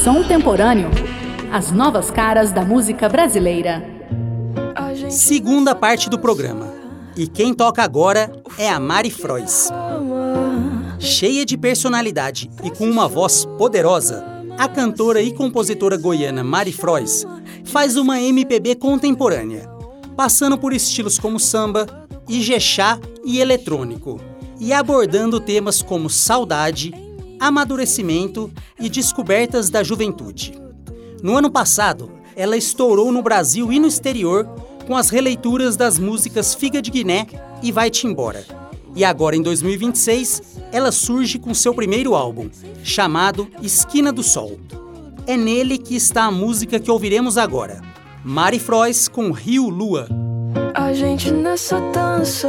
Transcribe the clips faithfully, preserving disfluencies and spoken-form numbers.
Som Temporâneo. As novas caras da música brasileira. Segunda parte do programa. E quem toca agora é a Mari Frois. Cheia de personalidade e com uma voz poderosa, a cantora e compositora goiana Mari Frois faz uma M P B contemporânea, passando por estilos como samba, ijexá e eletrônico, e abordando temas como saudade, amadurecimento e descobertas da juventude. No ano passado, ela estourou no Brasil e no exterior com as releituras das músicas Figa de Guiné e Vai-te Embora. E agora, em dois mil e vinte e seis, ela surge com seu primeiro álbum, chamado Esquina do Sol. É nele que está a música que ouviremos agora, Mari Frois com Rio Lua. A gente nessa dança,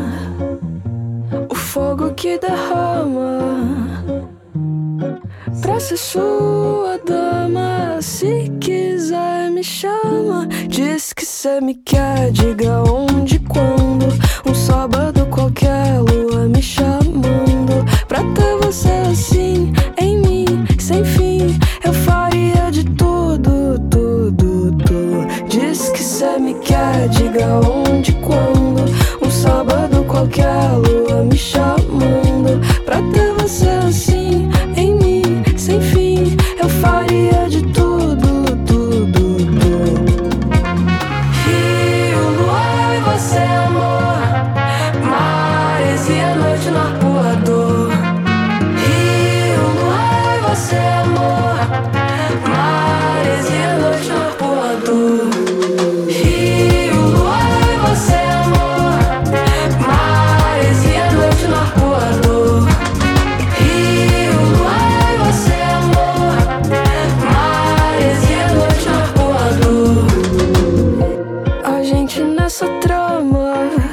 o fogo que derrama, pra ser sua dama. Se quiser me chama, diz que cê me quer, diga onde, quando. Um sábado qualquer, lua me chamando, pra ter você assim em mim, sem fim. Eu faria de tudo, tudo, tudo. Diz que cê me quer, diga onde, quando. Um sábado qualquer, lua me chamando, pra ter você assim em mim, sem fim. Eu faria de tudo, tudo, tudo. Rio, lua e você, amor, mares e a noite no arpoador. Rio, lua e você, amor, mares e a noite no arpoador. Rio, lua e você, amor, mares e a noite no arpoador. Rio, lua e você, amor, mares e a noite no arpoador. A gente nessa trama,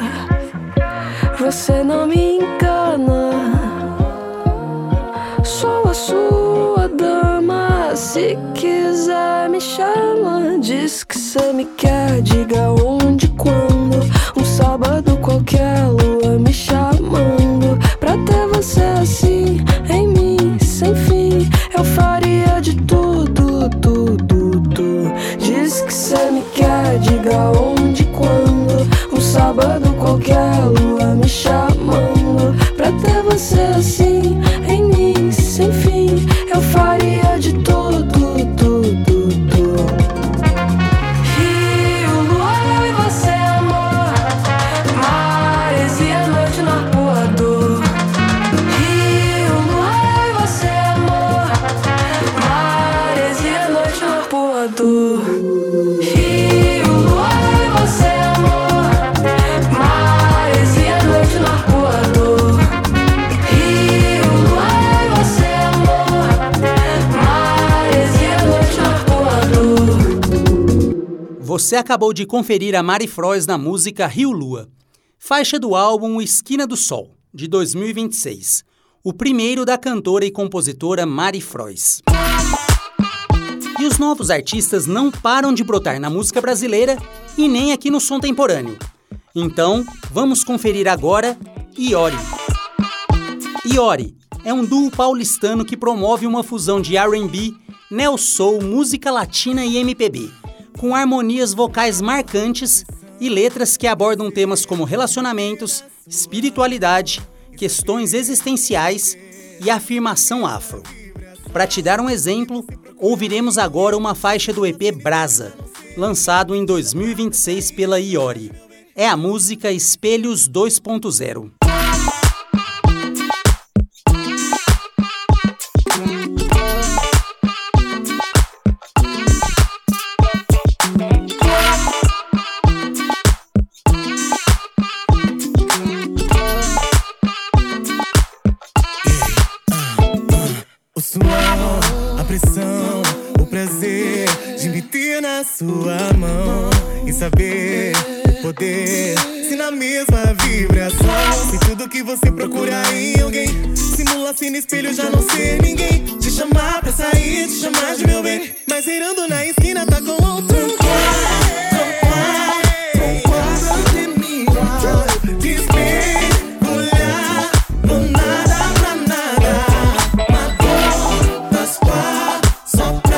você não me engana. Sou a sua dama. Se quiser me chama, diz que cê me quer, diga onde, quando. Um sábado qualquer, lua me chamando, pra ter você assim em mim, sem fim. Eu faria de tudo, tudo, tudo. Diz que cê me quer, diga onde, quando. Um sábado qualquer, lua me chamando, pra ter você assim em mim, sem fim. Eu faria de tudo, tudo, tudo. Rio, lua e você, amor, mares e a noite no arpoador. Rio, lua e você, amor, mares e a noite no arpoador. Rio, lua e você, amor, mares e a noite no arpoador. Rio, lua e você, amor, mares e a noite no arpoador. Você acabou de conferir a Mari Frois na música Rio Lua, faixa do álbum Esquina do Sol, de dois mil e vinte e seis, o primeiro da cantora e compositora Mari Frois. E os novos artistas não param de brotar na música brasileira e nem aqui no Som Temporâneo. Então, vamos conferir agora Iori. Iori é um duo paulistano que promove uma fusão de R and B, neo soul, música latina e M P B, com harmonias vocais marcantes e letras que abordam temas como relacionamentos, espiritualidade, questões existenciais e afirmação afro. Para te dar um exemplo, ouviremos agora uma faixa do E P Brasa, lançado em dois mil e vinte e seis pela Iori. É a música Espelhos dois ponto zero. O suor, a pressão, o prazer de me ter na sua mão e saber, poder, se na mesma vibração. Se tudo que você procura em alguém simula-se no espelho já não ser ninguém. Te chamar pra sair, te chamar de meu bem, mas virando na esquina tá com outro. Só pra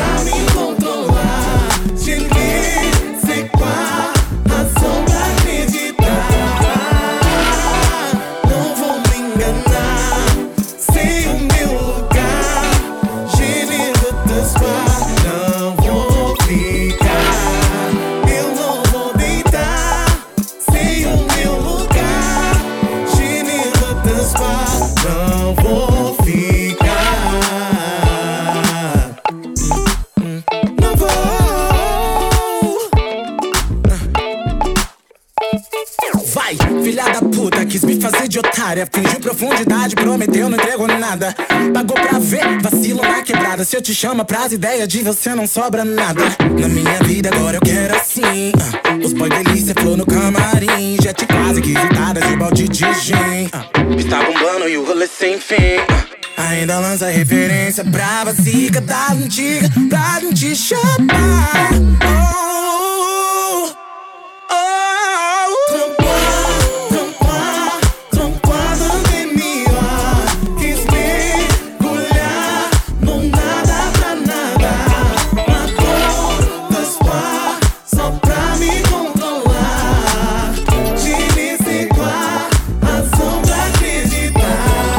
área. Fingiu profundidade, prometeu, não entregou nada. Pagou pra ver, vacilo na quebrada. Se eu te chamo pras ideias de você não sobra nada. Na minha vida agora eu quero assim, uh, os boy delícia, flor no camarim. Jet quase quisitada de balde de gin, uh, está bombando e o rolê sem fim, uh, ainda lança referência brava, zica das antigas pra não te chamar. Oh, oh, oh. Trampar, trampar, trampar no M A. Quis mergulhar no nada pra nada. Matou dois pá só pra me controlar. De me sequar, razão pra acreditar.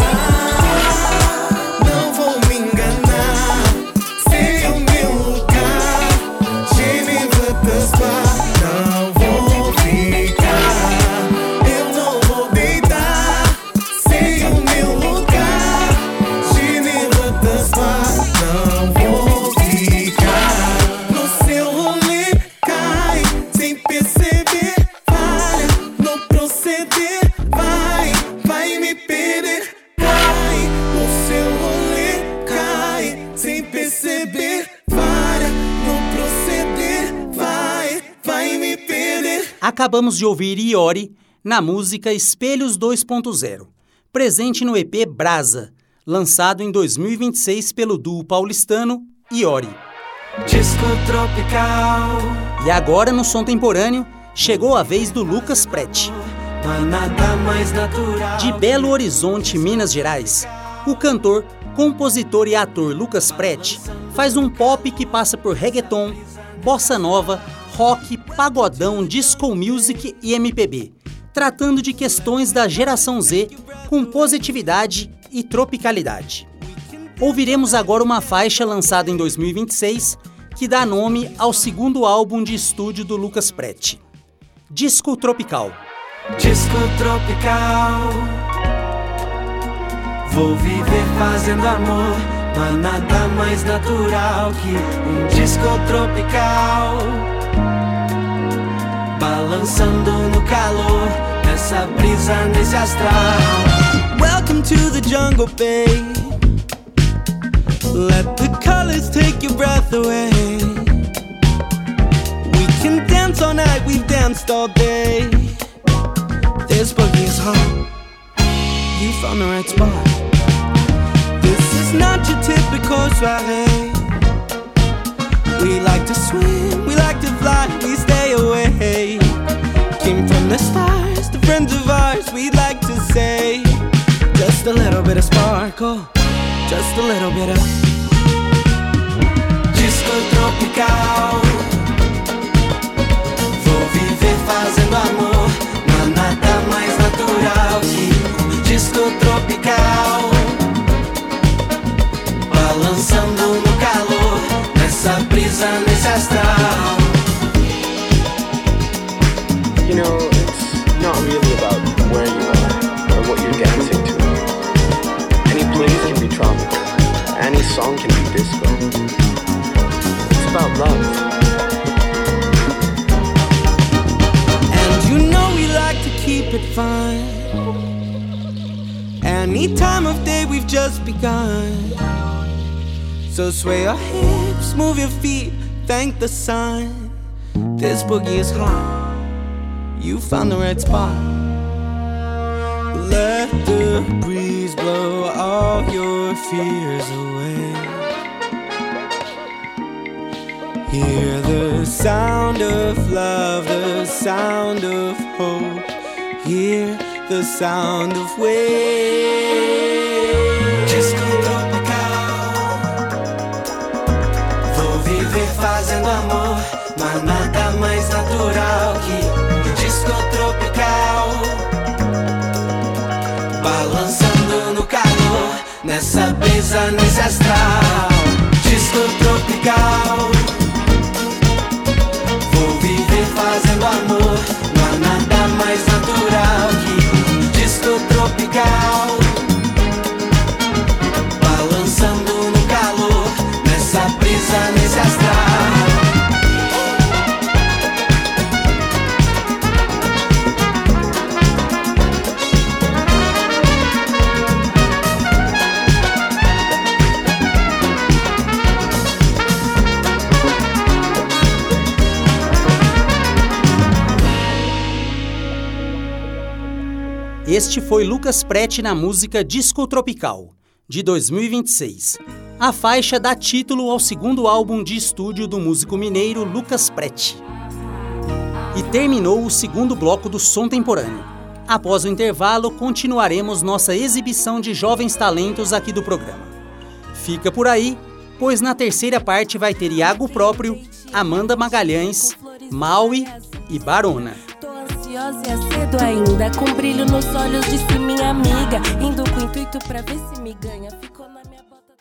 Não vou me enganar, sei o meu lugar. De me voltar, não vou ficar. Eu não vou deitar, sei o meu lugar. De me voltar, não vou ficar. No seu rolê cai, sem perceber. Falha no proceder, vai, vai me perder. Cai, no seu rolê cai, sem perceber. Falha no proceder, vai, vai me perder. Acabamos de ouvir Iori na música Espelhos dois ponto zero, presente no E P Brasa, lançado em dois mil e vinte e seis pelo duo paulistano Iori. Disco tropical, E agora, no som temporâneo, chegou a vez do Lucas Prete. não há nada mais natural. De Belo Horizonte, Minas Gerais, o cantor, compositor e ator Lucas Prete faz um pop que passa por reggaeton, bossa nova, rock, pagodão, disco music e M P B, tratando de questões da geração Z com positividade e tropicalidade. Ouviremos agora uma faixa lançada em dois mil e vinte e seis que dá nome ao segundo álbum de estúdio do Lucas Prete, Disco Tropical. Disco tropical, vou viver fazendo amor. Não há nada mais natural que um disco tropical, balançando no calor, nessa brisa, nesse astral. Welcome to the jungle, babe. Let the colors take your breath away. We can dance all night, we've danced all day. This boogie is hot, you found the right spot. This is not your typical soiree. We like to swim, we like to fly, we stay away. Came from the stars, the friends of ours, we'd like to say. Just a little bit of sparkle, just a little bit of disco tropical. Vou viver fazendo amor, não há nada mais natural que um disco tropical, balançando no calor, nessa brisa, nesse astral. You know, it's not really about where you are or what you're dancing to. Any place can be tropical, any song can be disco. It's about love. And you know we like to keep it fun. Any time of day we've just begun. So sway your hips, move your feet, thank the sun. This boogie is hot, you found the right spot. Let the breeze blow all your fears away. Hear the sound of love, the sound of hope. Hear the sound of waves. Disco tropical, vou viver fazendo amor. Não há nada mais natural que um disco tropical, balançando no calor, nessa brisa, nesse astral. Disco tropical, vou viver fazendo amor. Não há nada mais natural que um disco tropical, balançando no calor, nessa brisa, nesse astral. este foi Lucas Prete na música Disco Tropical, de dois mil e vinte e seis. A faixa dá título ao segundo álbum de estúdio do músico mineiro Lucas Prete. E terminou o segundo bloco do Som Temporâneo. Após o intervalo, continuaremos nossa exibição de jovens talentos aqui do programa. Fica por aí, pois na terceira parte vai ter Iago Próprio, Amanda Magalhães, Maui e Barona. Tô ansiosa e é cedo ainda, com brilho nos olhos, disse minha amiga, indo com o intuito pra ver se me ganha.